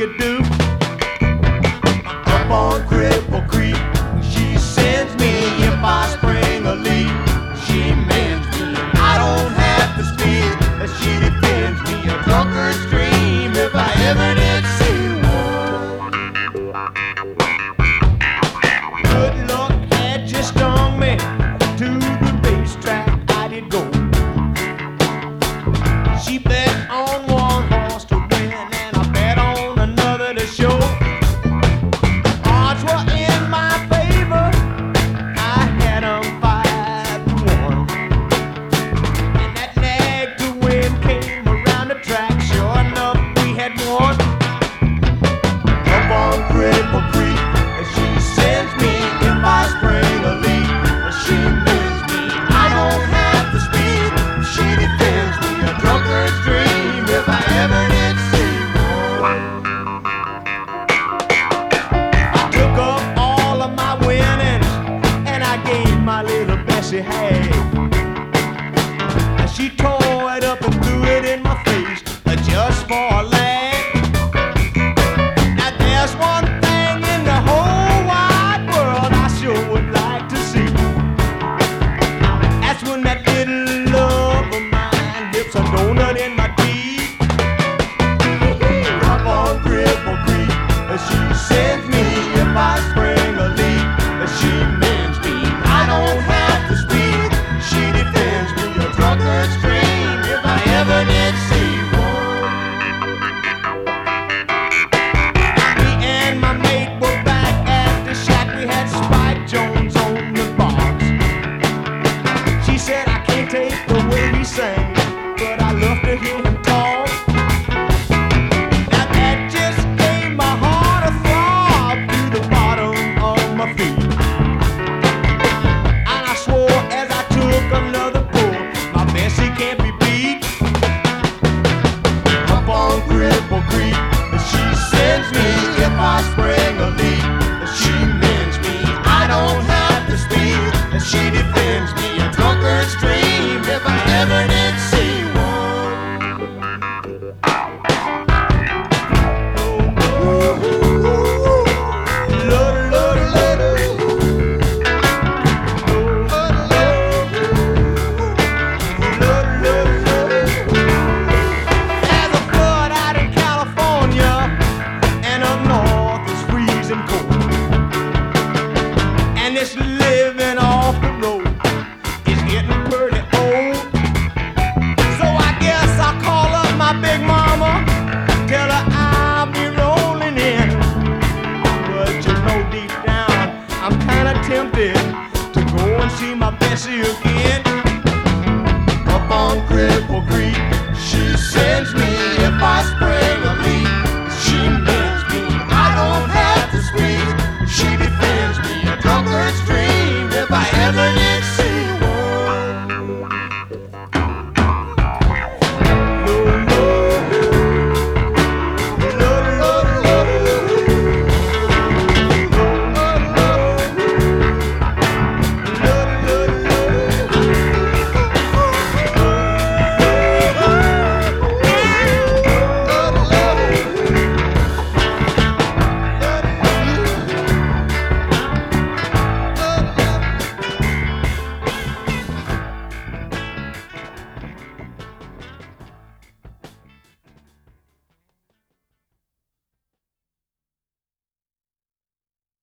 could do. Up on Cripple Creek, she sends me. If I spring a leak, she mends me. I don't have to speak, she defends me. A drunker's dream if I ever did see one. Good luck had just stung me. To the racetrack I did go. She bet on one horse to win, and I bet on another to show. Odds were in my favor, I had 'em 5-1. And that nag to win came around the track. Sure enough, we had won. Up on Cripple Creek, she sends me. If I spring a leak, she mends me. I don't have to speak, she defends me. A drunker's dream if I ever did see one. I took up all of my winnings and I gave my little Bessie half. And she tore it up and threw it in my face just for a laugh. Now there's one thing in the whole wide world I sure would like to see. That's when that little love of mine dips a donut in my teeth. Up on Cripple Creek, she sends me. If I spring a leak, she mends me. I don't have to speak, she defends me. A drunker's dream if I ever did see one. Me and my mate were back at the shack. We had Spike Jones on the box. She said, I can't take the way he sang, but I love to hear him talk. Now that just gave my heart a throb to the bottom of my feet. And I swore as I took another pull, my Bessie can't be beat. Up on Cripple Creek, she sends me. If I spring a leak, she mends me. I don't have to speak, she defends me. A drunker's dream if I ever did see one. There's a flood out in California, and up north is freezing cold. And this living off the road is getting pretty old. So I guess I'll call up my big mama, tell her I'll be rolling in. But you know deep down I'm kinda tempted to go and see my Bessie again. Up on Cripple Creek, she sends me.